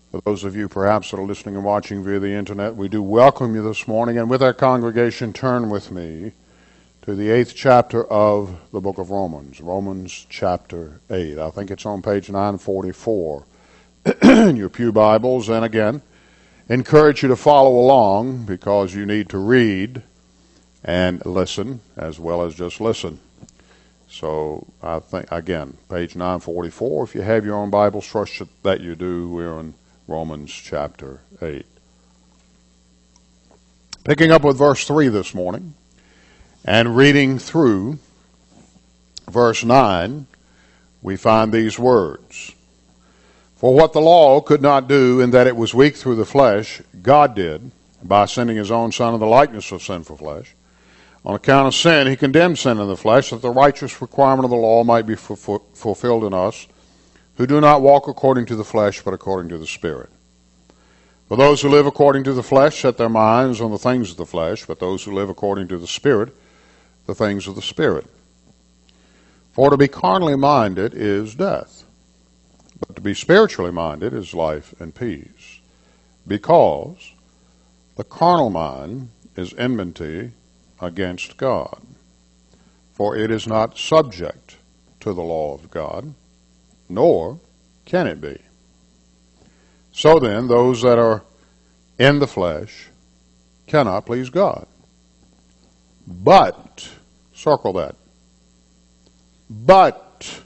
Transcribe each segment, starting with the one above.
For those of you perhaps that are listening and watching via the internet, we do welcome you this morning, and with our congregation, turn with me to the 8th chapter of the book of Romans, Romans chapter 8. I think it's on page 944 in your pew Bibles, and again, encourage you to follow along because you need to read and listen as well as just listen. So I think, again, page 944, if you have your own Bibles, trust that you do. We're in Romans chapter 8. Picking up with verse 3 this morning and reading through verse 9, we find these words. For what the law could not do in that it was weak through the flesh, God did by sending his own Son in the likeness of sinful flesh. On account of sin, he condemned sin in the flesh, that the righteous requirement of the law might be fulfilled in us, who do not walk according to the flesh, but according to the Spirit. For those who live according to the flesh set their minds on the things of the flesh, but those who live according to the Spirit, the things of the Spirit. For to be carnally minded is death, but to be spiritually minded is life and peace. Because the carnal mind is enmity against God, for it is not subject to the law of God, nor can it be. So then, those that are in the flesh cannot please God. But, circle that, but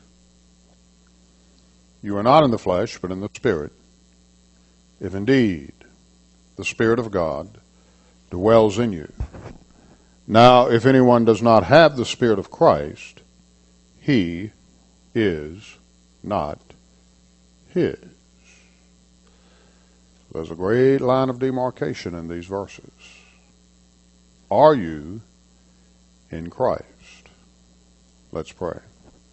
you are not in the flesh, but in the Spirit, if indeed the Spirit of God dwells in you. Now, if anyone does not have the Spirit of Christ, he is not his. There's a great line of demarcation in these verses. Are you in Christ? Let's pray.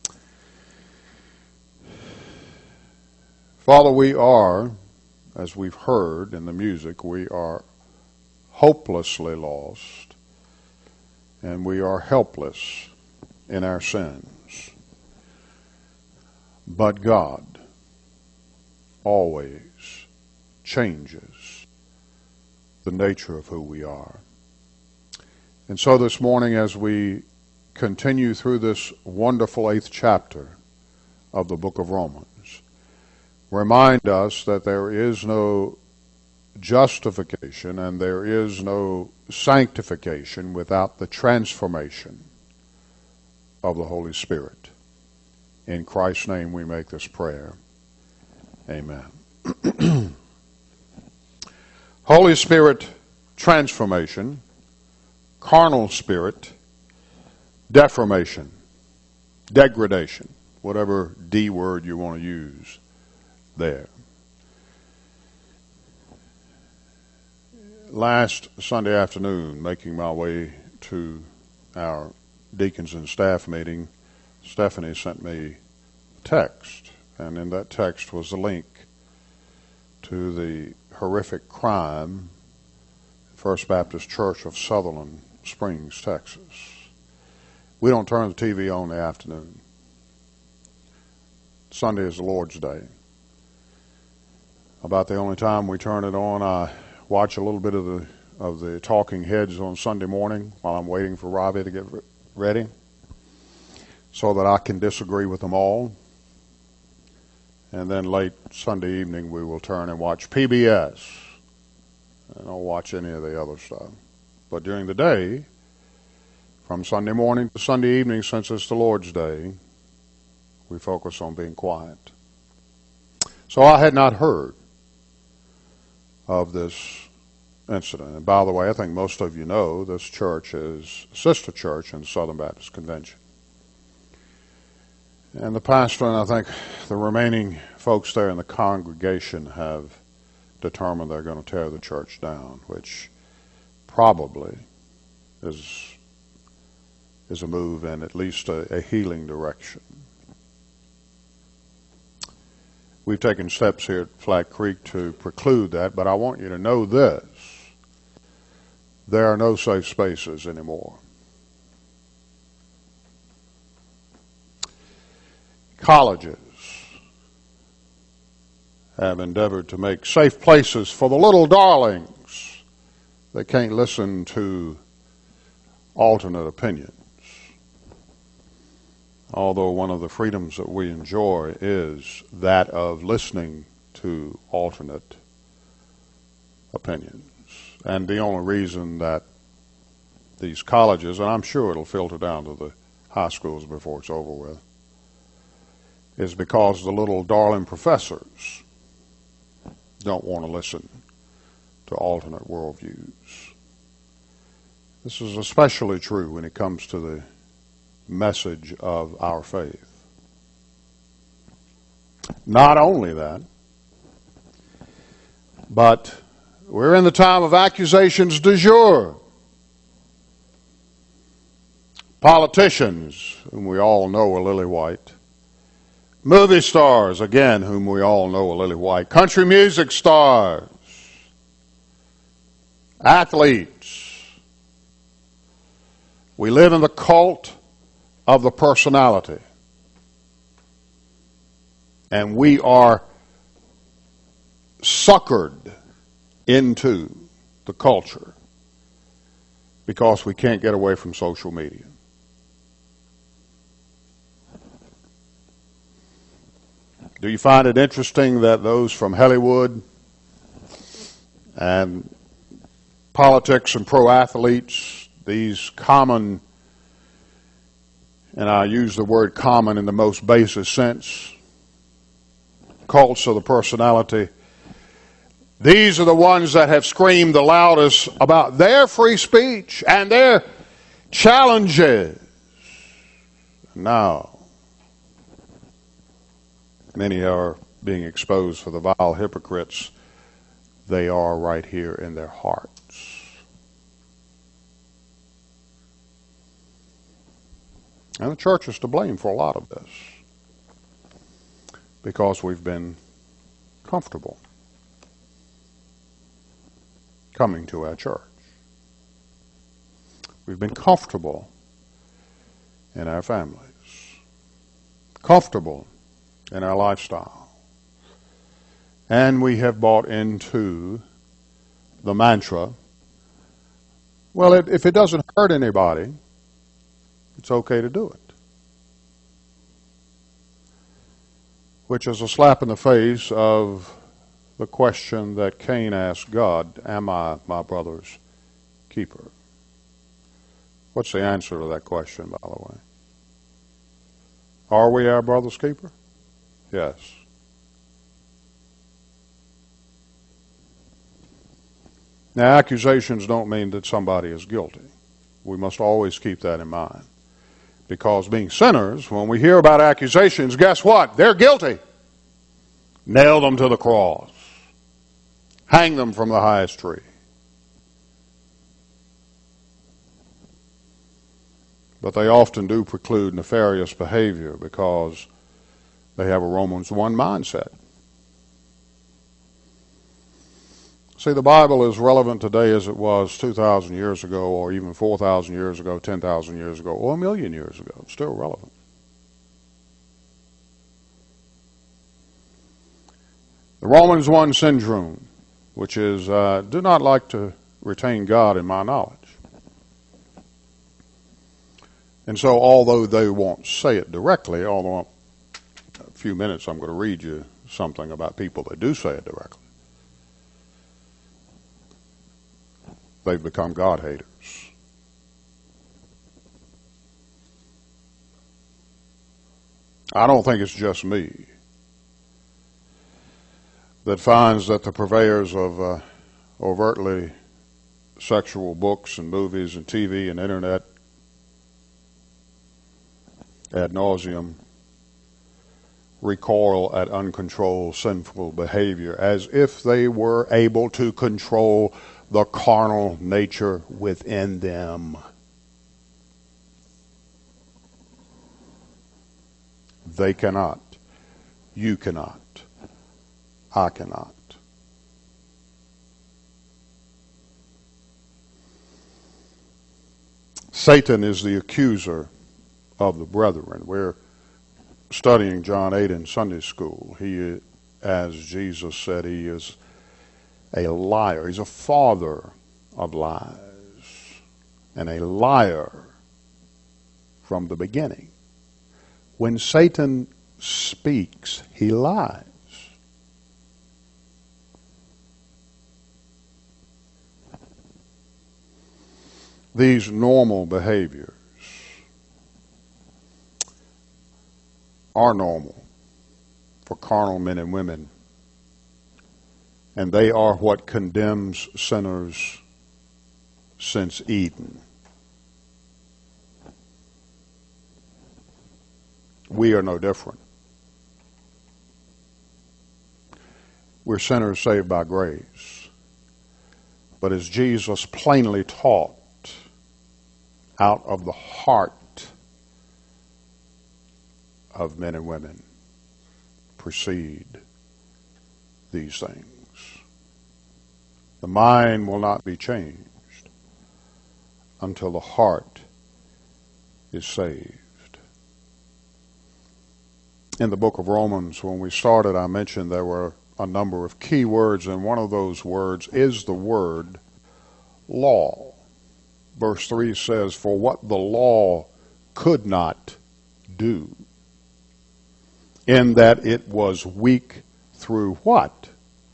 Father, we are, as we've heard in the music, we are hopelessly lost, and we are helpless in our sins. But God always changes the nature of who we are. And so this morning, as we continue through this wonderful 8th chapter of the book of Romans, remind us that there is no justification and there is no sanctification without the transformation of the Holy Spirit. In Christ's name we make this prayer. Amen. Holy Spirit transformation, carnal spirit deformation, degradation, whatever D word you want to use there. Last Sunday afternoon, making my way to our deacons and staff meeting, Stephanie sent me a text, and in that text was a link to the horrific crime at First Baptist Church of Sutherland Springs, Texas. We don't turn the TV on in the afternoon. Sunday is the Lord's Day. About the only time we turn it on, I watch a little bit of the talking heads on Sunday morning while I'm waiting for Robbie to get ready, so that I can disagree with them all. And then late Sunday evening we will turn and watch PBS. And I'll watch any of the other stuff. But during the day, from Sunday morning to Sunday evening, since it's the Lord's Day, we focus on being quiet. So I had not heard of this incident. And by the way, I think most of you know this church is a sister church in the Southern Baptist Convention. And the pastor and I think the remaining folks there in the congregation have determined they're going to tear the church down, which probably is a move in at least a healing direction. We've taken steps here at Flat Creek to preclude that, but I want you to know this. There are no safe spaces anymore. Colleges have endeavored to make safe places for the little darlings that can't listen to alternate opinions. Although one of the freedoms that we enjoy is that of listening to alternate opinions. And the only reason that these colleges, and I'm sure it'll filter down to the high schools before it's over with, is because the little darling professors don't want to listen to alternate worldviews. This is especially true when it comes to the message of our faith. Not only that, but we're in the time of accusations du jour. Politicians, whom we all know are lily white. Movie stars, again, whom we all know are lily white. Country music stars. Athletes. We live in the cult of the personality. And we are suckered into the culture because we can't get away from social media. Do you find it interesting that those from Hollywood and politics and pro athletes, these common, and I use the word common in the most basic sense, cults of the personality, these are the ones that have screamed the loudest about their free speech and their challenges. Now, many are being exposed for the vile hypocrites they are right here in their hearts. And the church is to blame for a lot of this because we've been comfortable coming to our church. We've been comfortable in our families, comfortable in our lifestyle. And we have bought into the mantra, well, if it doesn't hurt anybody, it's okay to do it. Which is a slap in the face of the question that Cain asked God, am I my brother's keeper? What's the answer to that question, by the way? Are we our brother's keeper? Yes. Now, accusations don't mean that somebody is guilty. We must always keep that in mind. Because being sinners, when we hear about accusations, guess what? They're guilty. Nail them to the cross. Hang them from the highest tree. But they often do preclude nefarious behavior because they have a Romans 1 mindset. See, the Bible is relevant today as it was 2,000 years ago, or even 4,000 years ago, 10,000 years ago, or a million years ago. It's still relevant. The Romans 1 syndrome, which is, do not like to retain God in my knowledge. And so, although they won't say it directly, although in a few minutes I'm going to read you something about people that do say it directly, they've become God haters. I don't think it's just me that finds that the purveyors of overtly sexual books and movies and TV and internet ad nauseum recoil at uncontrolled sinful behavior as if they were able to control the carnal nature within them. They cannot. You cannot. I cannot. Satan is the accuser of the brethren. We're studying John 8 in Sunday school. He as Jesus said, he is a liar. He's a father of lies and a liar from the beginning. When Satan speaks, he lies. These normal behaviors are normal for carnal men and women, and they are what condemns sinners since Eden. We are no different. We're sinners saved by grace. But as Jesus plainly taught, out of the heart of men and women proceed these things. The mind will not be changed until the heart is saved. In the book of Romans, when we started, I mentioned there were a number of key words, and one of those words is the word law. Verse 3 says, "For what the law could not do, in that it was weak through" what?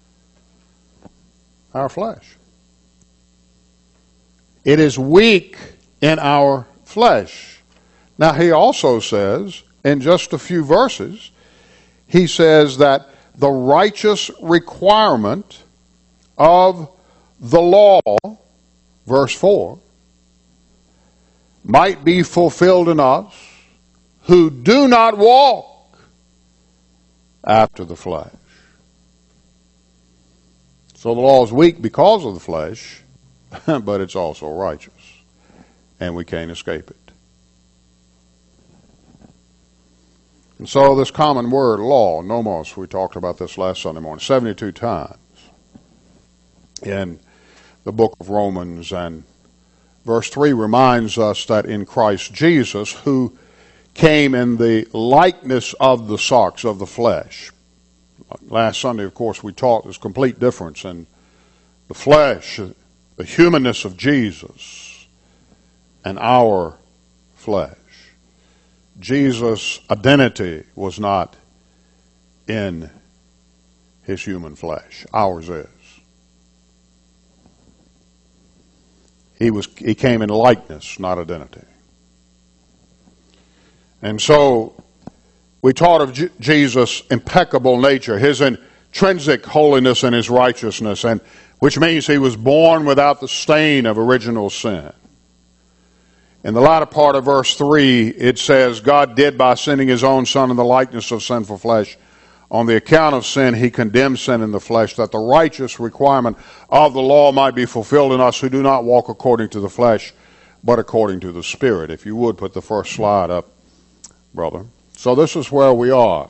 Our flesh. It is weak in our flesh. Now he also says, in just a few verses, he says that the righteous requirement of the law, verse 4, might be fulfilled in us who do not walk after the flesh. So the law is weak because of the flesh, but it's also righteous, and we can't escape it. And so this common word, law, nomos, we talked about this last Sunday morning, 72 times in the book of Romans. And verse 3 reminds us that in Christ Jesus, who came in the likeness of the sarx, of the flesh. Last Sunday, of course, we taught this complete difference in the flesh, the humanness of Jesus, and our flesh. Jesus' identity was not in his human flesh. Ours is. He came in likeness, not identity. And so we taught of Jesus' impeccable nature, his intrinsic holiness and his righteousness, and which means he was born without the stain of original sin. In the latter part of verse 3, it says, God did by sending his own Son in the likeness of sinful flesh. On the account of sin, he condemned sin in the flesh, that the righteous requirement of the law might be fulfilled in us who do not walk according to the flesh, but according to the Spirit. If you would, put the first slide up, brother. So this is where we are.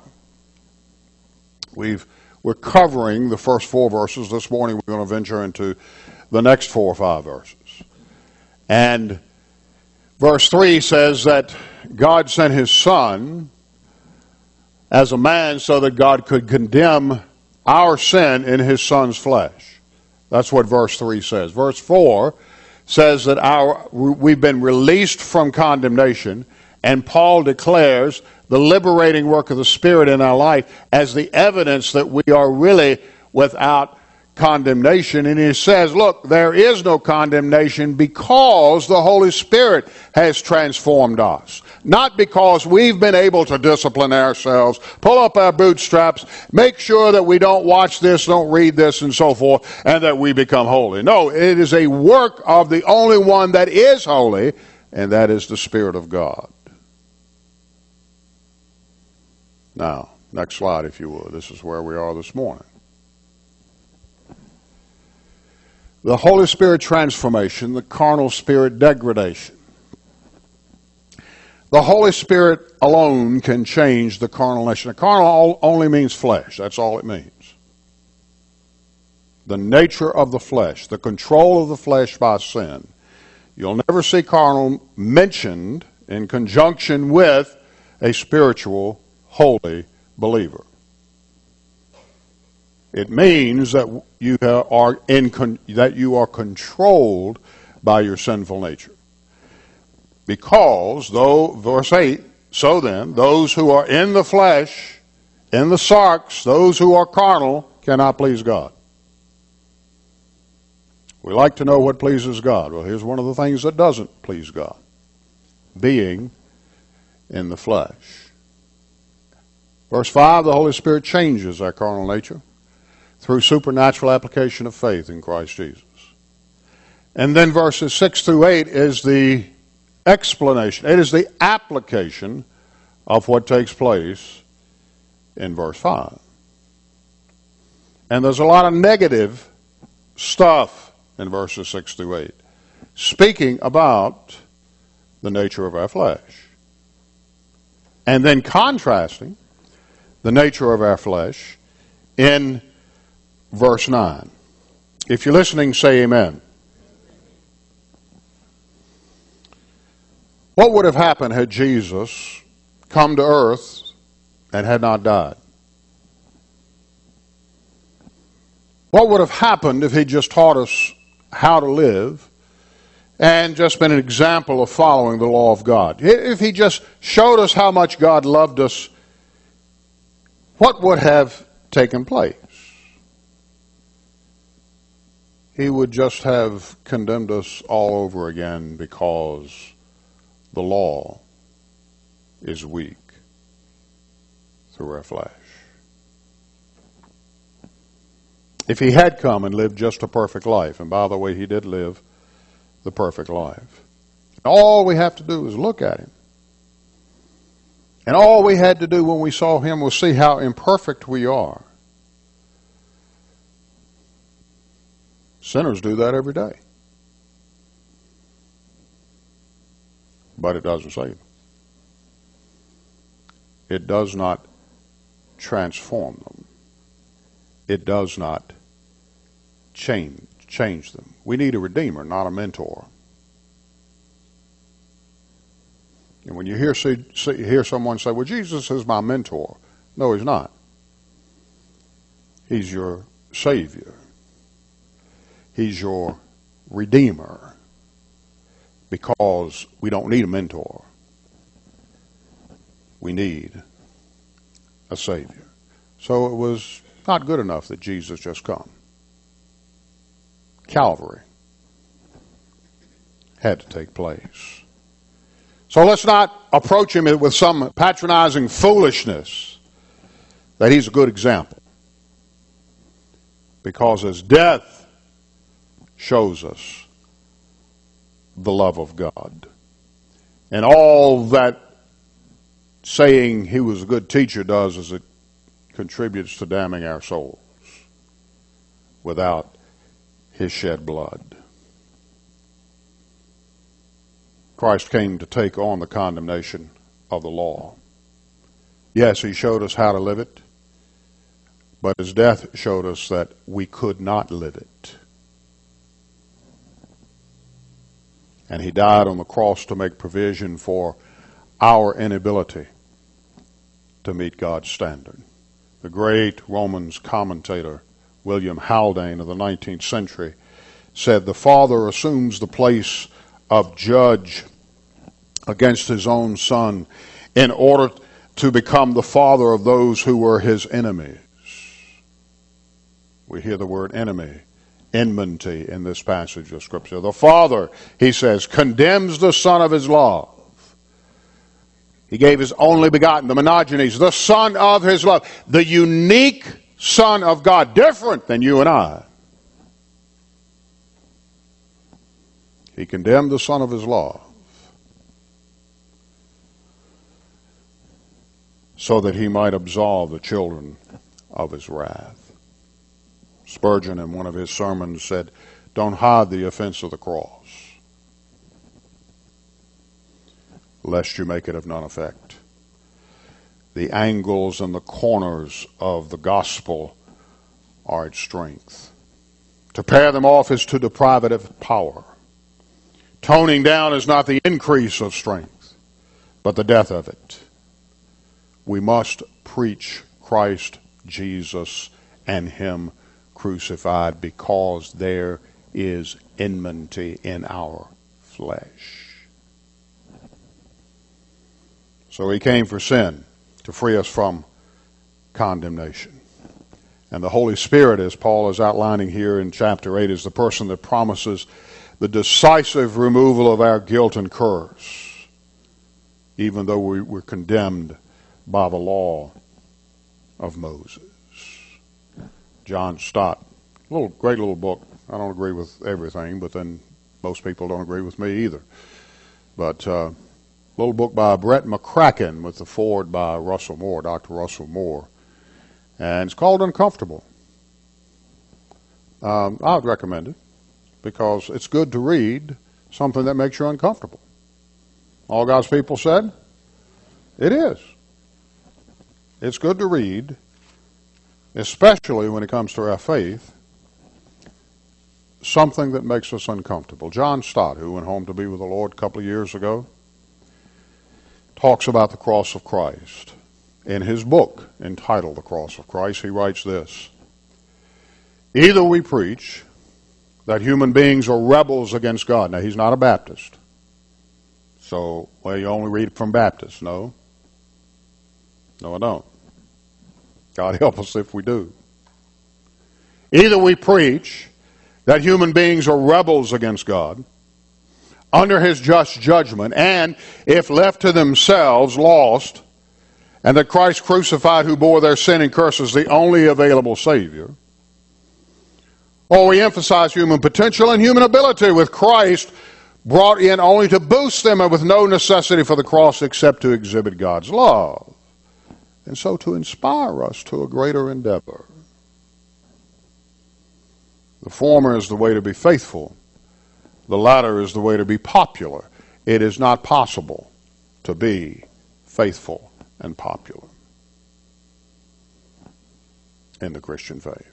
We're covering the first 4 verses. This morning we're going to venture into the next 4 or 5 verses. And verse 3 says that God sent his Son as a man so that God could condemn our sin in his Son's flesh. That's what verse 3 says. Verse 4 says that we've been released from condemnation, and Paul declares the liberating work of the Spirit in our life as the evidence that we are really without condemnation. And he says, look, there is no condemnation because the Holy Spirit has transformed us. Not because we've been able to discipline ourselves, pull up our bootstraps, make sure that we don't watch this, don't read this, and so forth, and that we become holy. No, it is a work of the only one that is holy, and that is the Spirit of God. Now, next slide, if you would. This is where we are this morning. The Holy Spirit transformation, the carnal spirit degradation. The Holy Spirit alone can change the carnal nature. The carnal only means flesh. That's all it means. The nature of the flesh, the control of the flesh by sin. You'll never see carnal mentioned in conjunction with a spiritual, holy believer. It means that that you are controlled by your sinful nature. Because, verse 8, so then, those who are in the flesh, in the sarx, those who are carnal, cannot please God. We like to know what pleases God. Well, here's one of the things that doesn't please God. Being in the flesh. Verse 5, the Holy Spirit changes our carnal nature through supernatural application of faith in Christ Jesus. And then verses 6 through 8 is the explanation. It is the application of what takes place in verse 5. And there's a lot of negative stuff in verses 6 through 8, speaking about the nature of our flesh. And then contrasting the nature of our flesh in verse 9. If you're listening, say amen. What would have happened had Jesus come to earth and had not died? What would have happened if he just taught us how to live and just been an example of following the law of God? If he just showed us how much God loved us, what would have taken place? He would just have condemned us all over again because the law is weak through our flesh. If he had come and lived just a perfect life, and by the way, he did live the perfect life, all we have to do is look at him. And all we had to do when we saw him was see how imperfect we are. Sinners do that every day. But it doesn't save them. It does not transform them. It does not change them. We need a redeemer, not a mentor. And when you hear someone say, well, Jesus is my mentor. No, he's not. He's your Savior. He's your Redeemer. Because we don't need a mentor. We need a Savior. So it was not good enough that Jesus just come. Calvary had to take place. So let's not approach him with some patronizing foolishness that he's a good example. Because his death shows us the love of God. And all that saying he was a good teacher does is it contributes to damning our souls without his shed blood. Christ came to take on the condemnation of the law. Yes, he showed us how to live it, but his death showed us that we could not live it. And he died on the cross to make provision for our inability to meet God's standard. The great Romans commentator William Haldane of the 19th century said, the Father assumes the place of judge against his own Son in order to become the father of those who were his enemies. We hear the word enemy, enmity in this passage of Scripture. The Father, he says, condemns the Son of his love. He gave his only begotten, the monogenes, the Son of his love, the unique Son of God, different than you and I. He condemned the Son of his love so that he might absolve the children of his wrath. Spurgeon, in one of his sermons, said, don't hide the offense of the cross, lest you make it of none effect. The angles and the corners of the gospel are its strength. To pare them off is to deprive it of power. Toning down is not the increase of strength, but the death of it. We must preach Christ Jesus and him crucified, because there is enmity in our flesh. So he came for sin, to free us from condemnation. And the Holy Spirit, as Paul is outlining here in chapter 8, is the person that promises the decisive removal of our guilt and curse, even though we were condemned by the law of Moses. John Stott, great little book. I don't agree with everything, but then most people don't agree with me either. But little book by Brett McCracken with the foreword by Russell Moore, Dr. Russell Moore. And it's called Uncomfortable. I would recommend it because it's good to read something that makes you uncomfortable. All God's people said? It is. It's good to read, especially when it comes to our faith, something that makes us uncomfortable. John Stott, who went home to be with the Lord a couple of years ago, talks about the cross of Christ. In his book entitled The Cross of Christ, he writes this: either we preach that human beings are rebels against God. Now, he's not a Baptist. So, well, you only read from Baptists. No. No, I don't. God help us if we do. Either we preach that human beings are rebels against God, under his just judgment, and, if left to themselves, lost, and that Christ crucified, who bore their sin and curse, is the only available Savior. Or we emphasize human potential and human ability, with Christ brought in only to boost them and with no necessity for the cross except to exhibit God's love, and so to inspire us to a greater endeavor. The former is the way to be faithful. The latter is the way to be popular. It is not possible to be faithful and popular in the Christian faith.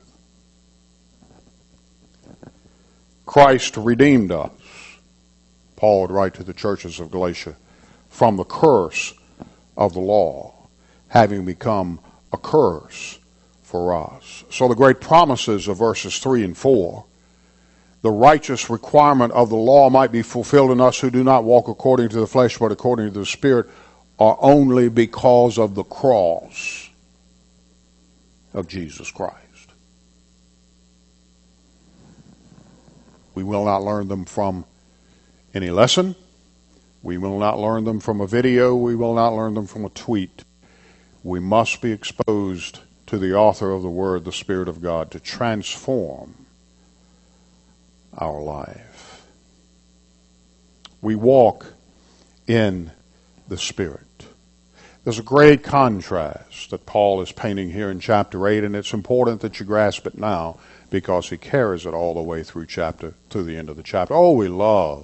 Christ redeemed us, Paul would write to the churches of Galatia, from the curse of the law, having become a curse for us. So the great promises of verses 3 and 4, the righteous requirement of the law might be fulfilled in us who do not walk according to the flesh but according to the Spirit, are only because of the cross of Jesus Christ. We will not learn them from any lesson. We will not learn them from a video. We will not learn them from a tweet. We must be exposed to the author of the Word, the Spirit of God, to transform our life. We walk in the Spirit. There's a great contrast that Paul is painting here in chapter 8, and it's important that you grasp it now because he carries it all the way through the end of the chapter. Oh, we love,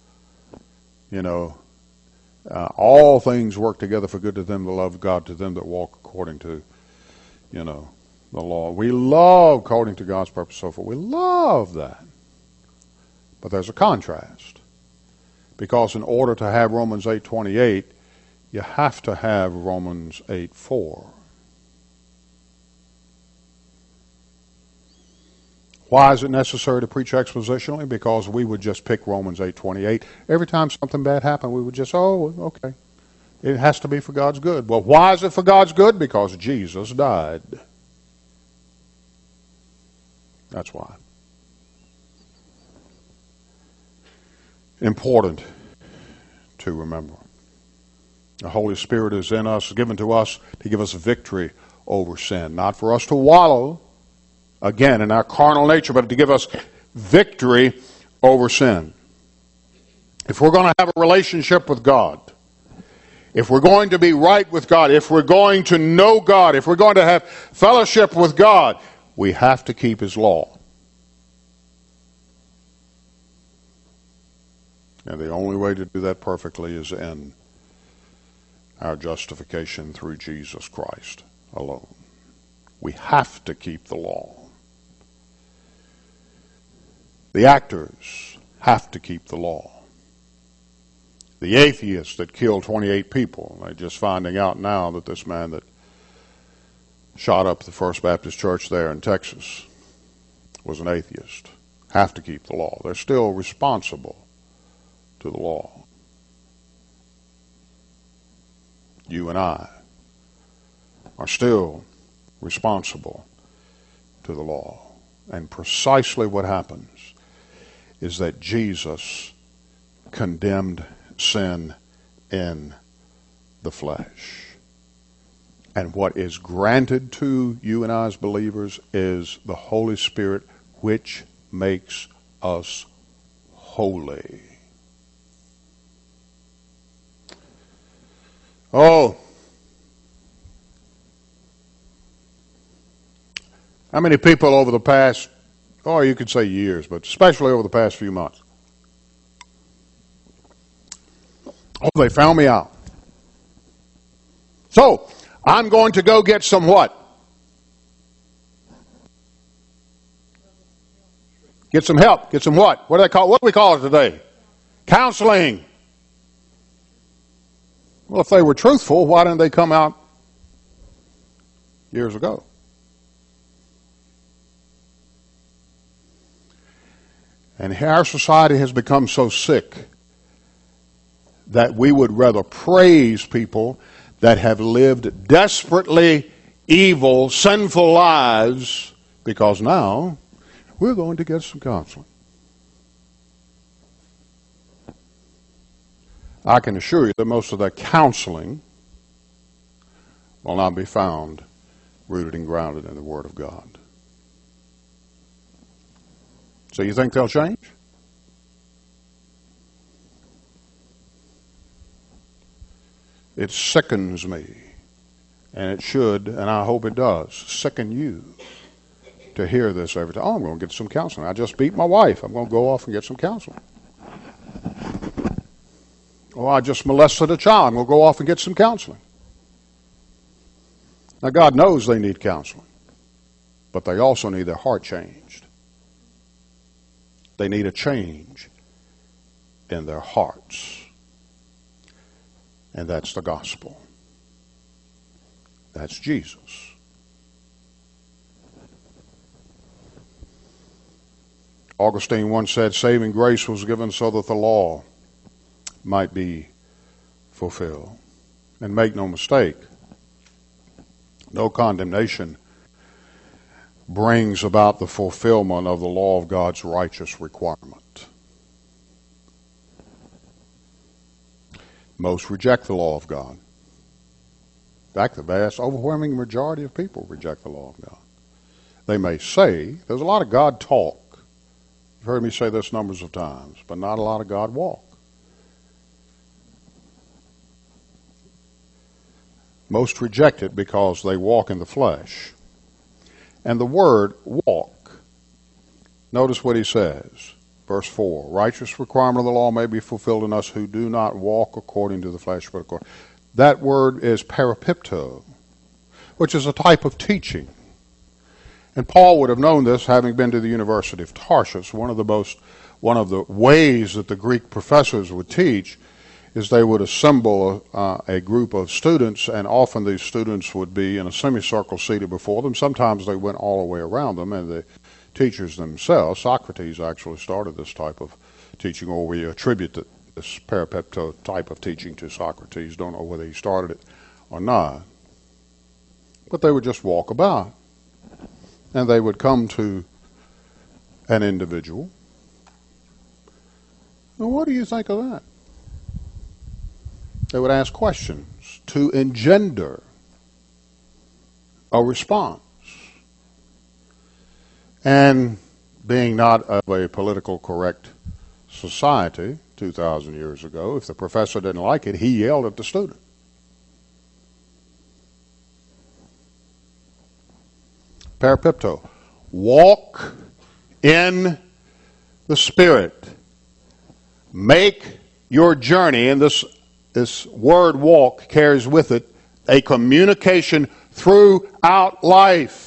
all things work together for good to them that love God, to them that walk according to, the law. We love according to God's purpose, so forth. We love that. But there's a contrast. Because in order to have Romans 8:28, you have to have Romans 8:4. Why is it necessary to preach expositionally? Because we would just pick Romans 8:28. Every time something bad happened, we would just, okay. It has to be for God's good. Well, why is it for God's good? Because Jesus died. That's why. Important to remember. The Holy Spirit is in us, given to us to give us victory over sin. Not for us to wallow, again, in our carnal nature, but to give us victory over sin. If we're going to have a relationship with God, if we're going to be right with God, if we're going to know God, if we're going to have fellowship with God, we have to keep His law. And the only way to do that perfectly is in our justification through Jesus Christ alone. We have to keep the law. The actors have to keep the law. The atheists that killed 28 people, they're just finding out now that this man that shot up the First Baptist Church there in Texas was an atheist. Have to keep the law. They're still responsible to the law. You and I are still responsible to the law. And precisely what happens is that Jesus condemned sin in the flesh. And what is granted to you and I as believers is the Holy Spirit, which makes us holy. Oh, how many people over the past, or you could say years, but especially over the past few months, they found me out. So, I'm going to go get some what? Get some help. Get some what? What do we call it today? Counseling. Well, if they were truthful, why didn't they come out years ago? And our society has become so sick that we would rather praise people that have lived desperately evil, sinful lives, because now we're going to get some counseling. I can assure you that most of that counseling will not be found rooted and grounded in the Word of God. So you think they'll change? It sickens me, and it should, and I hope it does, sicken you to hear this every time. Oh, I'm going to get some counseling. I just beat my wife. I'm going to go off and get some counseling. Oh, I just molested a child. I'm going to go off and get some counseling. Now, God knows they need counseling, but they also need their heart changed. They need a change in their hearts. And that's the gospel. That's Jesus. Augustine once said, saving grace was given so that the law might be fulfilled. And make no mistake, no condemnation brings about the fulfillment of the law of God's righteous requirement. Most reject the law of God. In fact, the vast, overwhelming majority of people reject the law of God. They may say, there's a lot of God talk. You've heard me say this numbers of times, but not a lot of God walk. Most reject it because they walk in the flesh. And the word walk, notice what he says. Verse 4, righteous requirement of the law may be fulfilled in us who do not walk according to the flesh, but according. That word is parapipto, which is a type of teaching. And Paul would have known this, having been to the University of Tarsus. One of the ways that the Greek professors would teach is they would assemble a group of students, and often these students would be in a semicircle seated before them. Sometimes they went all the way around them, and the teachers themselves, Socrates actually started this type of teaching, or we attribute this parapepto type of teaching to Socrates. Don't know whether he started it or not. But they would just walk about, and they would come to an individual. Now, what do you think of that? They would ask questions to engender a response. And being not of a political correct society 2,000 years ago, if the professor didn't like it, he yelled at the student. Parapipto. Walk in the Spirit. Make your journey, and this word walk carries with it a communication throughout life.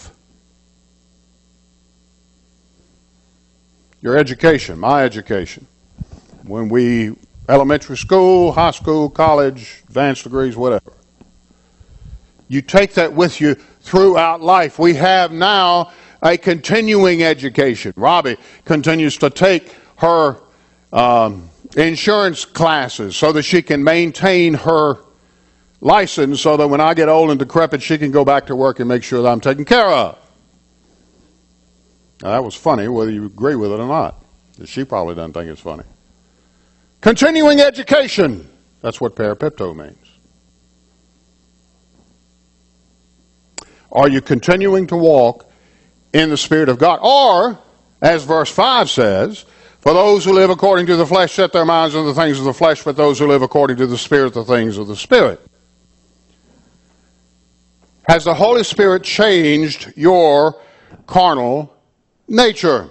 Your education, my education. When elementary school, high school, college, advanced degrees, whatever. You take that with you throughout life. We have now a continuing education. Robbie continues to take her insurance classes so that she can maintain her license so that when I get old and decrepit, she can go back to work and make sure that I'm taken care of. Now, that was funny, whether you agree with it or not. She probably doesn't think it's funny. Continuing education. That's what parapipto means. Are you continuing to walk in the Spirit of God? Or, as verse 5 says, for those who live according to the flesh set their minds on the things of the flesh, but those who live according to the Spirit, the things of the Spirit. Has the Holy Spirit changed your carnal nature?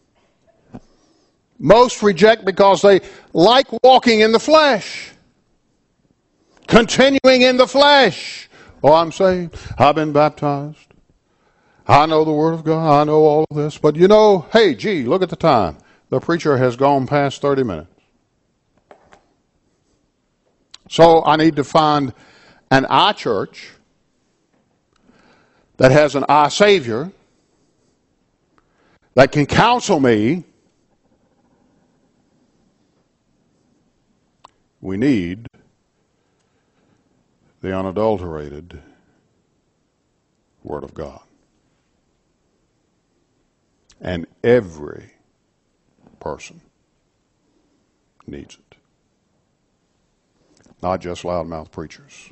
Most reject because they like walking in the flesh. Continuing in the flesh. Oh, I'm saved. I've been baptized. I know the Word of God. I know all of this. But you know, hey, gee, look at the time. The preacher has gone past 30 minutes. So I need to find an I-church that has an I-Savior that can counsel me. We need the unadulterated Word of God. And every person needs it. Not just loudmouth preachers.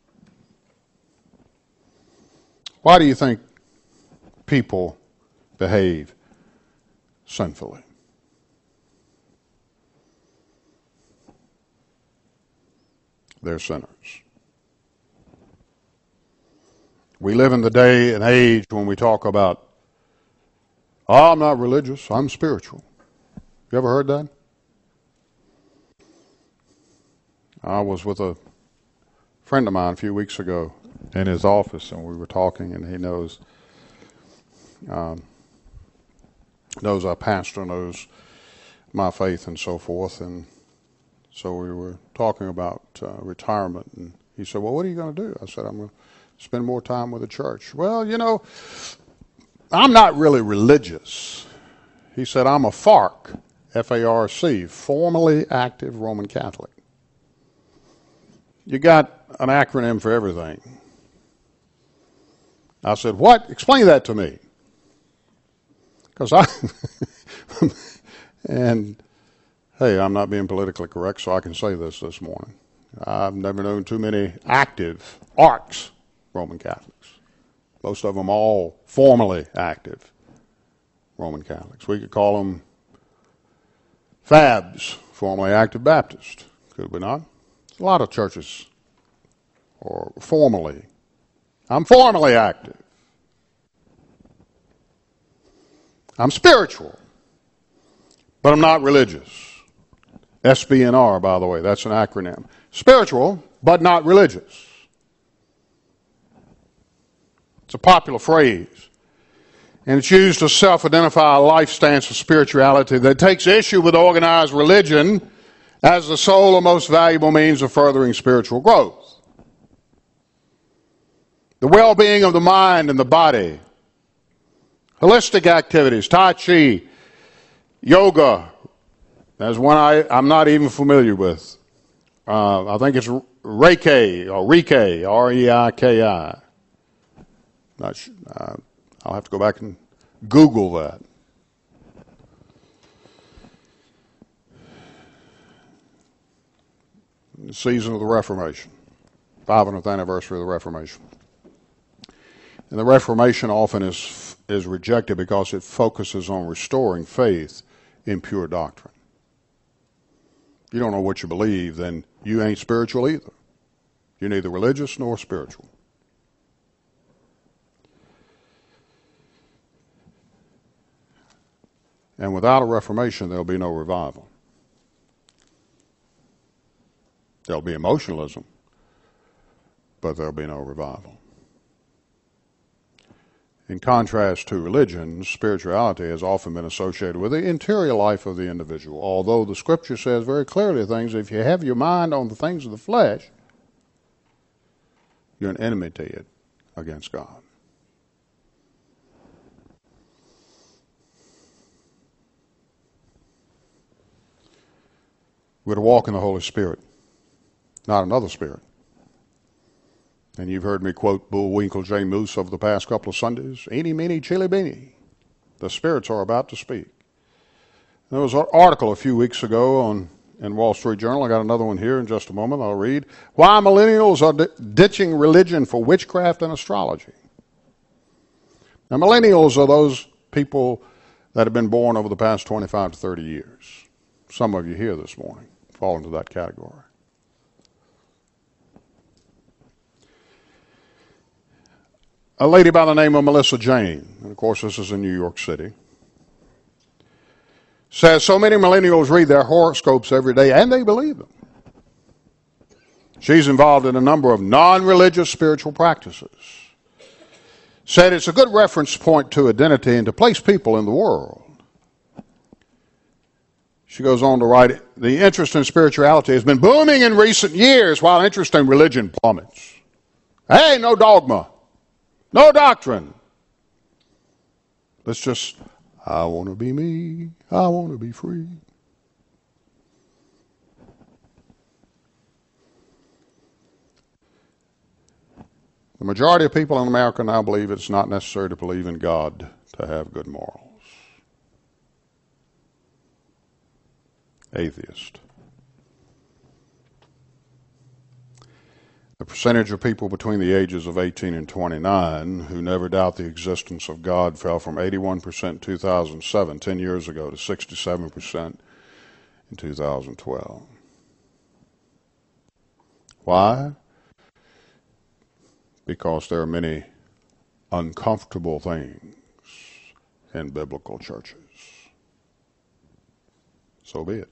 Why do you think people behave sinfully? They're sinners. We live in the day and age when we talk about, oh, I'm not religious, I'm spiritual. You ever heard that? I was with a friend of mine a few weeks ago in his office, and we were talking, and he knows our pastor, knows my faith and so forth, and so we were talking about retirement, and he said, well, what are you going to do? I said, I'm going to spend more time with the church. Well, you know, I'm not really religious. He said, I'm a FARC, F-A-R-C, formally active Roman Catholic. You got an acronym for everything. I said, what? Explain that to me. Because and hey, I'm not being politically correct, so I can say this morning. I've never known too many active ARCs, Roman Catholics. Most of them all formally active Roman Catholics. We could call them FABs, formerly active Baptist. Could we not? A lot of churches are formally. I'm formally active. I'm spiritual, but I'm not religious. SBNR, by the way, that's an acronym. Spiritual, but not religious. It's a popular phrase. And it's used to self-identify a life stance of spirituality that takes issue with organized religion as the sole or most valuable means of furthering spiritual growth. The well-being of the mind and the body, holistic activities, Tai Chi, yoga, there's one I'm not even familiar with. I think it's Reiki, or Reiki, R-E-I-K-I. Not sure, I'll have to go back and Google that. The season of the Reformation, 500th anniversary of the Reformation. And the Reformation often is rejected because it focuses on restoring faith in pure doctrine. If you don't know what you believe, then you ain't spiritual either. You're neither religious nor spiritual. And without a Reformation, there'll be no revival. There'll be emotionalism, but there'll be no revival. In contrast to religion, spirituality has often been associated with the interior life of the individual, although the Scripture says very clearly things, if you have your mind on the things of the flesh, you're an enemy to it. against God. We're to walk in the Holy Spirit, not another spirit. And you've heard me quote Bullwinkle J. Moose over the past couple of Sundays. Eeny, meeny, chilly, beany. The spirits are about to speak. There was an article a few weeks ago in Wall Street Journal. I got another one here in just a moment. I'll read. Why millennials are ditching religion for witchcraft and astrology. Now, millennials are those people that have been born over the past 25 to 30 years. Some of you here this morning fall into that category. A lady by the name of Melissa Jane, and of course this is in New York City, says so many millennials read their horoscopes every day and they believe them. She's involved in a number of non-religious spiritual practices. Said it's a good reference point to identity and to place people in the world. She goes on to write, the interest in spirituality has been booming in recent years while interest in religion plummets. Hey, no dogma. No doctrine. Let's just, I want to be me. I want to be free. The majority of people in America now believe it's not necessary to believe in God to have good morals. Atheist. The percentage of people between the ages of 18 and 29 who never doubt the existence of God fell from 81% in 2007, 10 years ago, to 67% in 2012. Why? Because there are many uncomfortable things in biblical churches. So be it.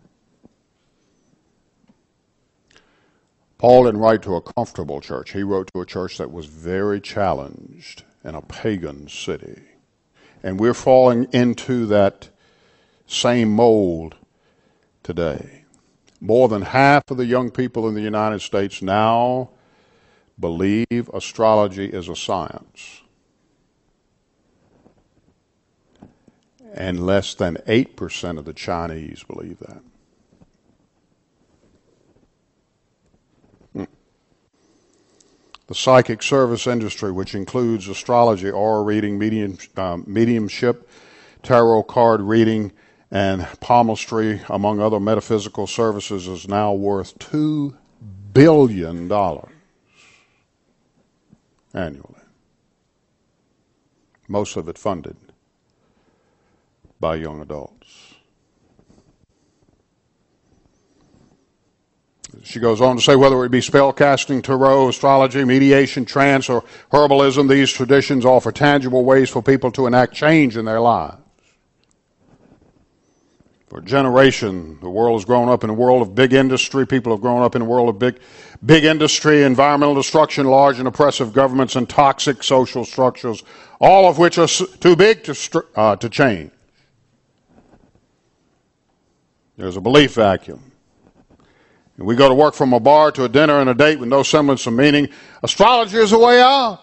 Paul didn't write to a comfortable church. He wrote to a church that was very challenged in a pagan city. And we're falling into that same mold today. More than half of the young people in the United States now believe astrology is a science. And less than 8% of the Chinese believe that. The psychic service industry, which includes astrology, aura reading, mediumship, tarot card reading, and palmistry, among other metaphysical services, is now worth $2 billion annually. Most of it funded by young adults. She goes on to say whether it be spellcasting, tarot, astrology, mediation, trance, or herbalism, these traditions offer tangible ways for people to enact change in their lives. For a generation, the world has grown up in a world of big industry. People have grown up in a world of big industry, environmental destruction, large and oppressive governments, and toxic social structures, all of which are too big to change. There's a belief vacuum. And we go to work from a bar to a dinner and a date with no semblance of meaning. Astrology is a way out.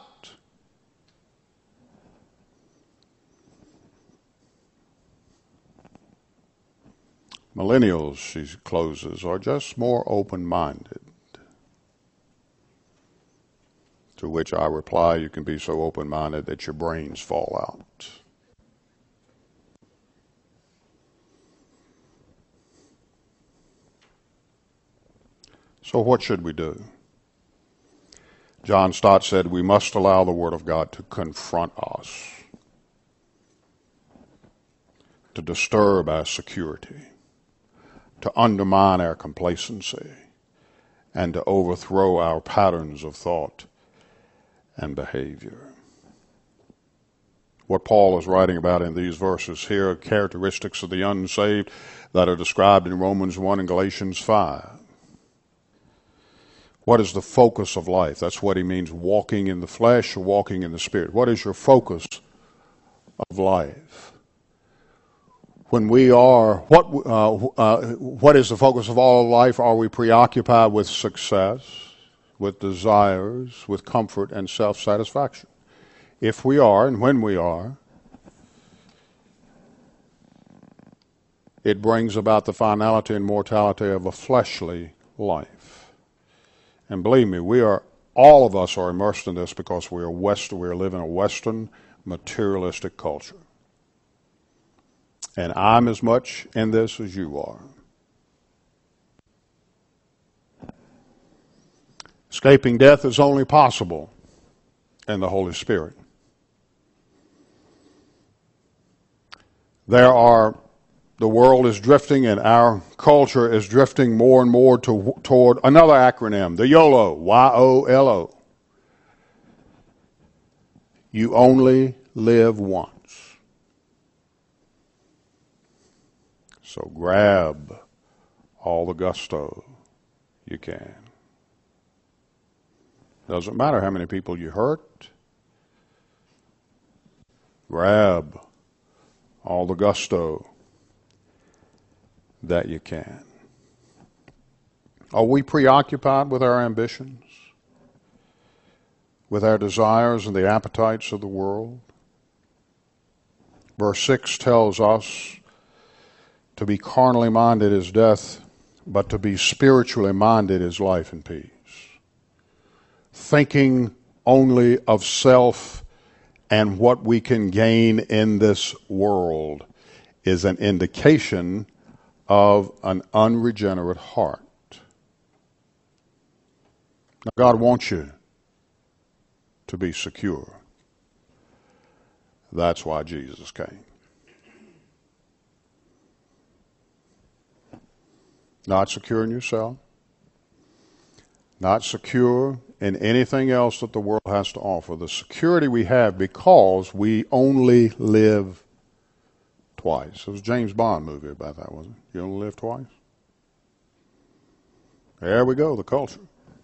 Millennials, she closes, are just more open-minded. To which I reply, you can be so open-minded that your brains fall out. So what should we do? John Stott said we must allow the Word of God to confront us, to disturb our security, to undermine our complacency, and to overthrow our patterns of thought and behavior. What Paul is writing about in these verses here are characteristics of the unsaved that are described in Romans 1 and Galatians 5. What is the focus of life? That's what he means, walking in the flesh or walking in the spirit. What is your focus of life? When we are, what is the focus of all life? Are we preoccupied with success, with desires, with comfort and self-satisfaction. If we are, and when we are, it brings about the finality and mortality of a fleshly life. And believe me, all of us are immersed in this because we are living a Western materialistic culture. And I'm as much in this as you are. Escaping death is only possible in the Holy Spirit. The world is drifting and our culture is drifting more and more toward another acronym, the YOLO, Y-O-L-O. You only live once. So grab all the gusto you can. Doesn't matter how many people you hurt. Grab all the gusto that you can. Are we preoccupied with our ambitions, with our desires and the appetites of the world? Verse 6 tells us to be carnally minded is death, but to be spiritually minded is life and peace. Thinking only of self and what we can gain in this world is an indication of an unregenerate heart. Now, God wants you to be secure. That's why Jesus came. Not secure in yourself, not secure in anything else that the world has to offer. The security we have because we only live twice. It was a James Bond movie about that, wasn't it? You only live twice? There we go, the culture.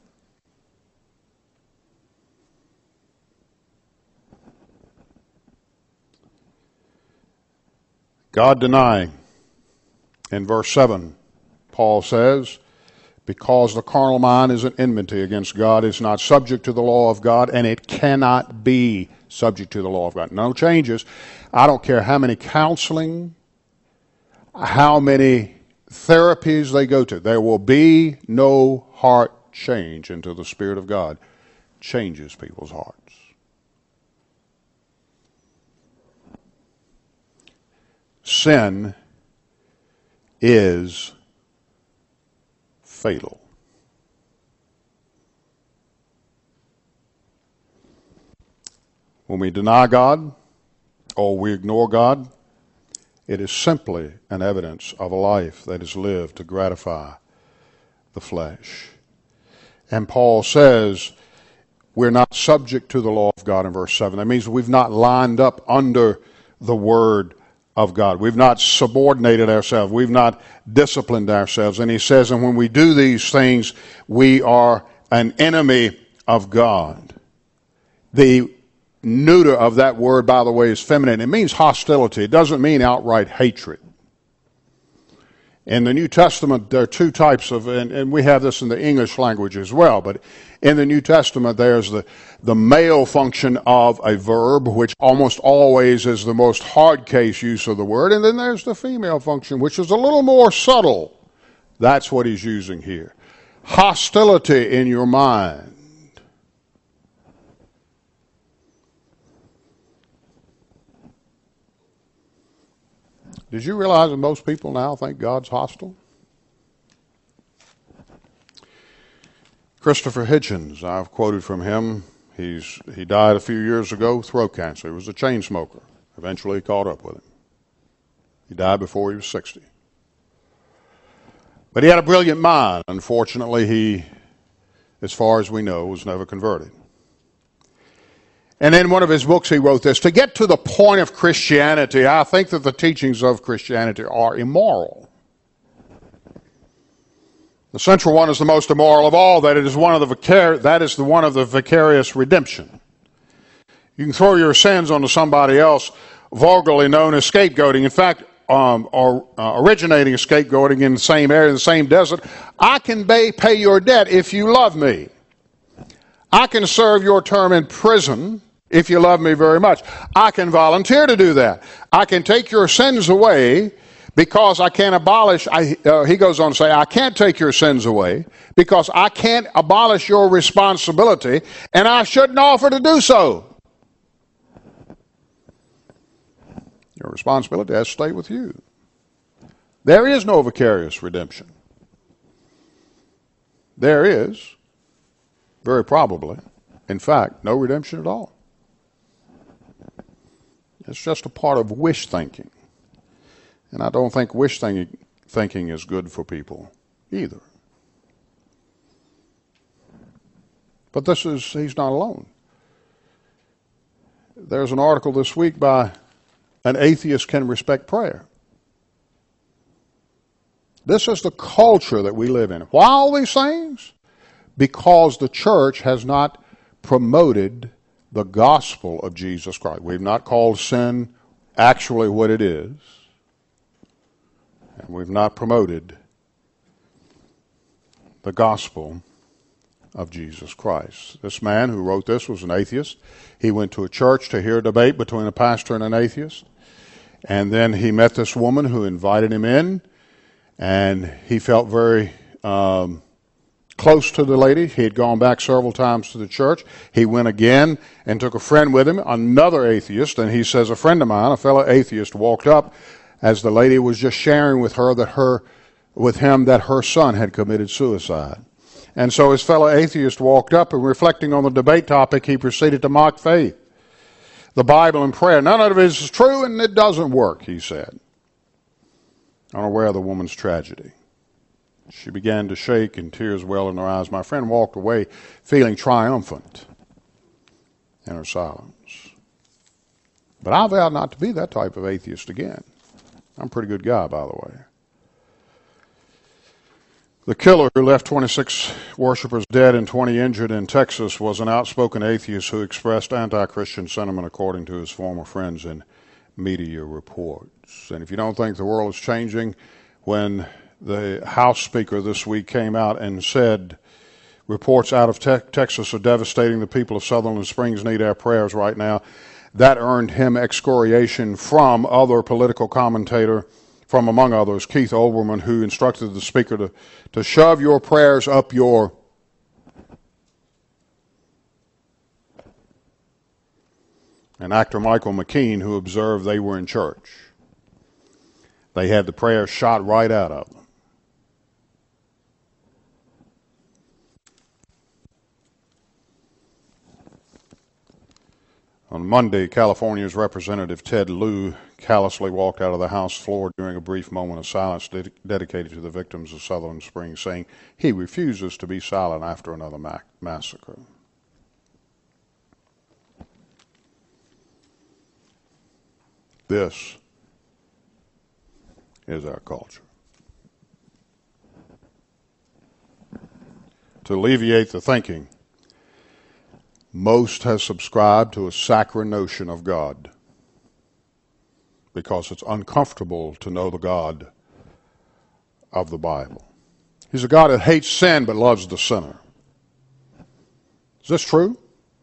God denying. In verse 7, Paul says, because the carnal mind is an enmity against God, it's not subject to the law of God, and it cannot be subject to the law of God. No changes. I don't care how many counseling, how many therapies they go to. There will be no heart change until the Spirit of God changes people's hearts. Sin is fatal. When we deny God or we ignore God, it is simply an evidence of a life that is lived to gratify the flesh. And Paul says we're not subject to the law of God in verse 7. That means we've not lined up under the Word of God. We've not subordinated ourselves. We've not disciplined ourselves. And he says, and when we do these things, we are an enemy of God. The neuter of that word, by the way, is feminine. It means hostility. It doesn't mean outright hatred. In the New Testament, there are two types of, and we have this in the English language as well, but in the New Testament, there's the male function of a verb, which almost always is the most hard case use of the word, and then there's the female function, which is a little more subtle. That's what he's using here. Hostility in your mind. Did you realize that most people now think God's hostile? Christopher Hitchens, I've quoted from him. He died a few years ago, throat cancer. He was a chain smoker. Eventually he caught up with him. He died before he was 60. But he had a brilliant mind. Unfortunately, he, as far as we know, was never converted. And in one of his books he wrote this, to get to the point of Christianity, I think that the teachings of Christianity are immoral. The central one is the most immoral of all, that is one of the vicarious redemption. You can throw your sins onto somebody else, vulgarly known as scapegoating. In fact, originating scapegoating in the same area, in the same desert. I can pay your debt if you love me. I can serve your term in prison if you love me very much. I can volunteer to do that. I can take your sins away because I can't abolish, he goes on to say, I can't take your sins away because I can't abolish your responsibility, and I shouldn't offer to do so. Your responsibility has to stay with you. There is no vicarious redemption. There is, very probably, in fact, no redemption at all. It's just a part of wish thinking. And I don't think wish thinking is good for people either. But he's not alone. There's an article this week by An Atheist Can Respect Prayer. This is the culture that we live in. Why all these things? Because the church has not promoted the gospel of Jesus Christ. We've not called sin actually what it is. And we've not promoted the gospel of Jesus Christ. This man who wrote this was an atheist. He went to a church to hear a debate between a pastor and an atheist. And then he met this woman who invited him in. And he felt very close to the lady. He had gone back several times to the church. He went again and took a friend with him, another atheist. And he says, a friend of mine, a fellow atheist, walked up as the lady was just sharing with him that her son had committed suicide. And so his fellow atheist walked up, and reflecting on the debate topic, he proceeded to mock faith, the Bible, and prayer. None of it is true, and it doesn't work, he said, unaware of the woman's tragedy. She began to shake, and tears welled in her eyes. My friend walked away feeling triumphant in her silence. But I vowed not to be that type of atheist again. I'm a pretty good guy, by the way. The killer who left 26 worshipers dead and 20 injured in Texas was an outspoken atheist who expressed anti-Christian sentiment, according to his former friends in media reports. And if you don't think the world is changing, when the House Speaker this week came out and said, reports out of Texas are devastating, the people of Sutherland Springs need our prayers right now, that earned him excoriation from other political commentator, from among others, Keith Olbermann, who instructed the Speaker to shove your prayers up your... And actor Michael McKean, who observed they were in church. They had the prayers shot right out of them. On Monday, California's Representative Ted Lieu callously walked out of the House floor during a brief moment of silence dedicated to the victims of Sutherland Springs, saying he refuses to be silent after another massacre. This is our culture. To alleviate the thinking, most has subscribed to a saccharine notion of God because it's uncomfortable to know the God of the Bible. He's a God that hates sin but loves the sinner. Is this true?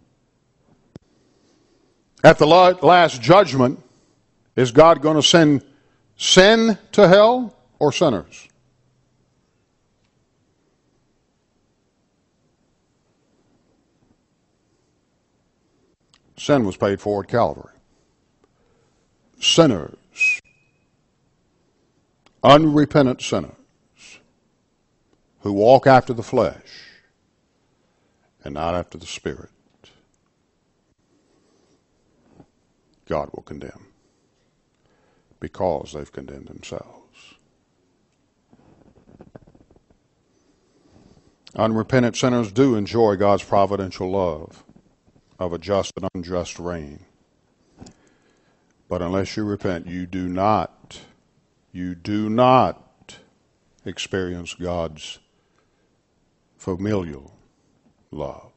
At the last judgment, is God going to send sin to hell or sinners? Sin was paid for at Calvary. Sinners, unrepentant sinners, who walk after the flesh and not after the Spirit, God will condemn because they've condemned themselves. Unrepentant sinners do enjoy God's providential love of a just and unjust reign. But unless you repent, you do not experience God's familial love.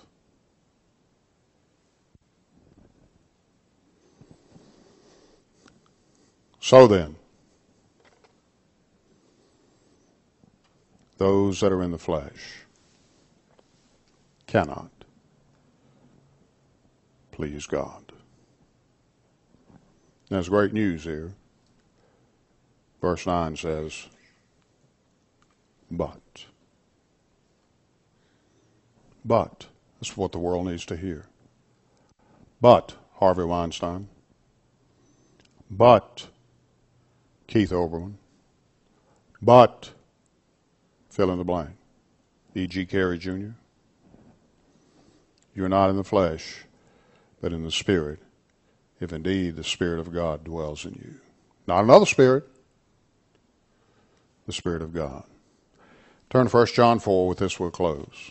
So then, those that are in the flesh cannot please God. There's great news here. Verse 9 says, but. That's what the world needs to hear. But Harvey Weinstein. But Keith Olbermann. But fill in the blank. E.G. Carey Jr. You're not in the flesh, but in the Spirit, if indeed the Spirit of God dwells in you. Not another Spirit, the Spirit of God. Turn to 1 John 4. With this we'll close.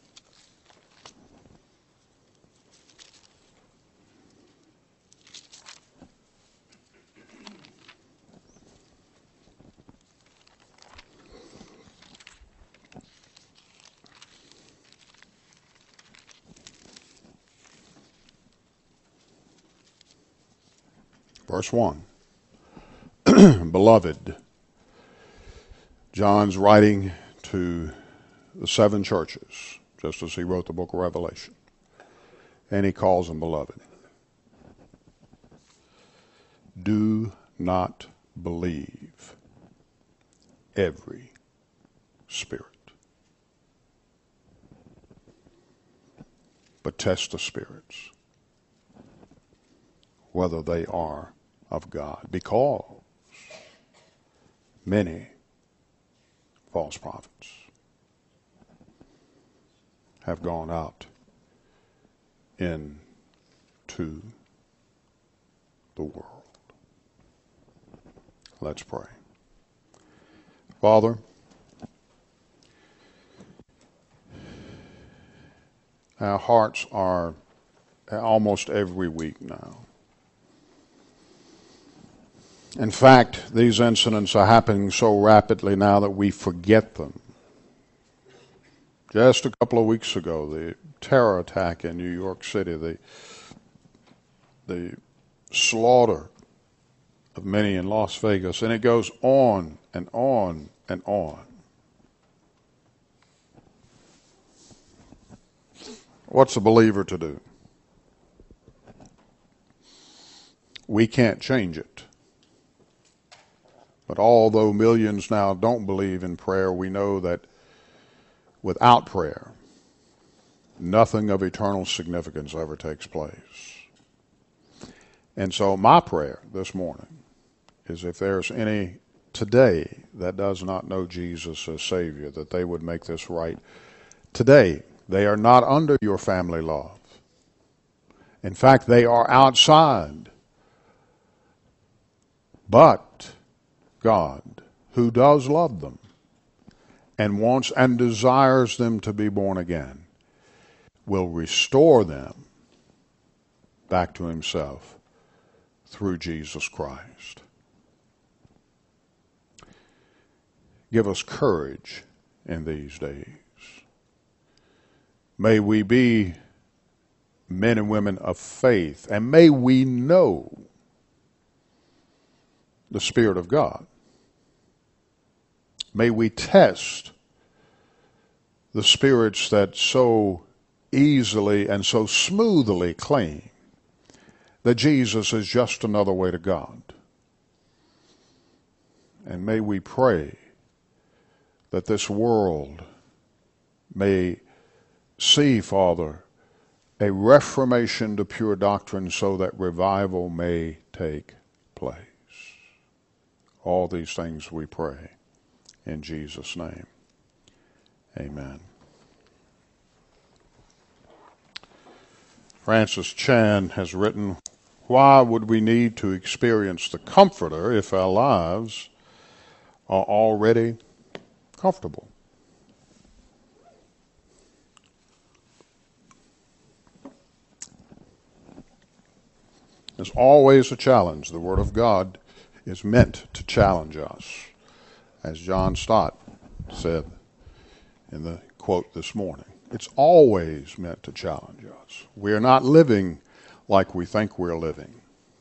Verse 1. Beloved, John's writing to the 7 churches, just as he wrote the book of Revelation. And he calls them beloved. Do not believe every spirit, but test the spirits, whether they are of God, because many false prophets have gone out into the world. Let's pray. Father, our hearts are almost every week now. In fact, these incidents are happening so rapidly now that we forget them. Just a couple of weeks ago, the terror attack in New York City, the slaughter of many in Las Vegas, and it goes on and on and on. What's a believer to do? We can't change it. But although millions now don't believe in prayer, we know that without prayer, nothing of eternal significance ever takes place. And so my prayer this morning is if there's any today that does not know Jesus as Savior, that they would make this right today. They are not under your family love. In fact, they are outside. But God, who does love them and wants and desires them to be born again, will restore them back to himself through Jesus Christ. Give us courage in these days. May we be men and women of faith, and may we know the Spirit of God. May we test the spirits that so easily and so smoothly claim that Jesus is just another way to God. And may we pray that this world may see, Father, a reformation to pure doctrine so that revival may take place. All these things we pray in Jesus' name. Amen. Francis Chan has written, "Why would we need to experience the Comforter if our lives are already comfortable?" There's always a challenge. The Word of God is meant to challenge us. As John Stott said in the quote this morning, it's always meant to challenge us. We are not living like we think we're living.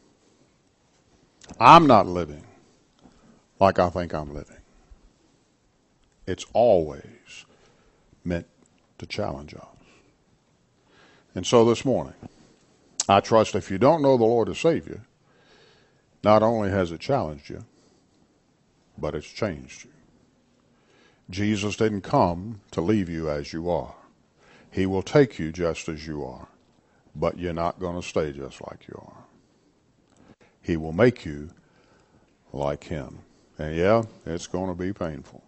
I'm not living like I think I'm living. It's always meant to challenge us. And so this morning, I trust if you don't know the Lord as Savior, not only has it challenged you, but it's changed you. Jesus didn't come to leave you as you are. He will take you just as you are, but you're not going to stay just like you are. He will make you like Him. And yeah, it's going to be painful,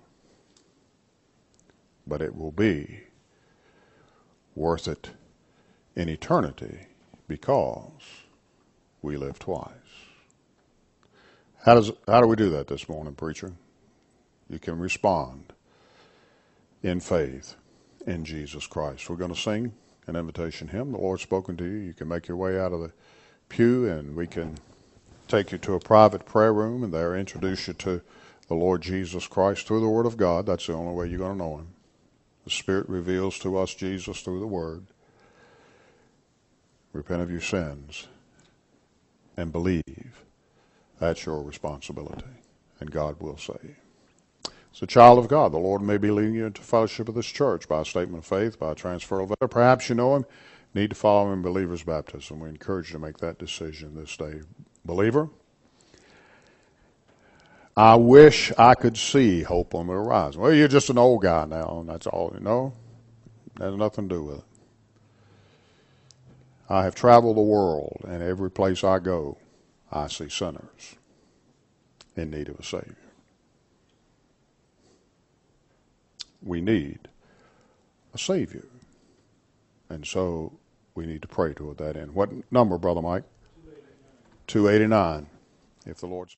but it will be worth it in eternity because we live twice. How do we do that this morning, preacher? You can respond in faith in Jesus Christ. We're going to sing an invitation hymn. The Lord's spoken to you. You can make your way out of the pew, and we can take you to a private prayer room and there introduce you to the Lord Jesus Christ through the Word of God. That's the only way you're going to know Him. The Spirit reveals to us Jesus through the Word. Repent of your sins and believe. That's your responsibility, and God will save you. As a child of God, the Lord may be leading you into fellowship of this church by a statement of faith, by a transfer of letter. Perhaps you know Him, need to follow Him in believer's baptism. We encourage you to make that decision this day. Believer, I wish I could see hope on the horizon. Well, you're just an old guy now, and that's all. No, that has nothing to do with it. I have traveled the world, and every place I go, I see sinners in need of a Savior. We need a Savior. And so we need to pray toward that end. What number, Brother Mike? 289. If the Lord's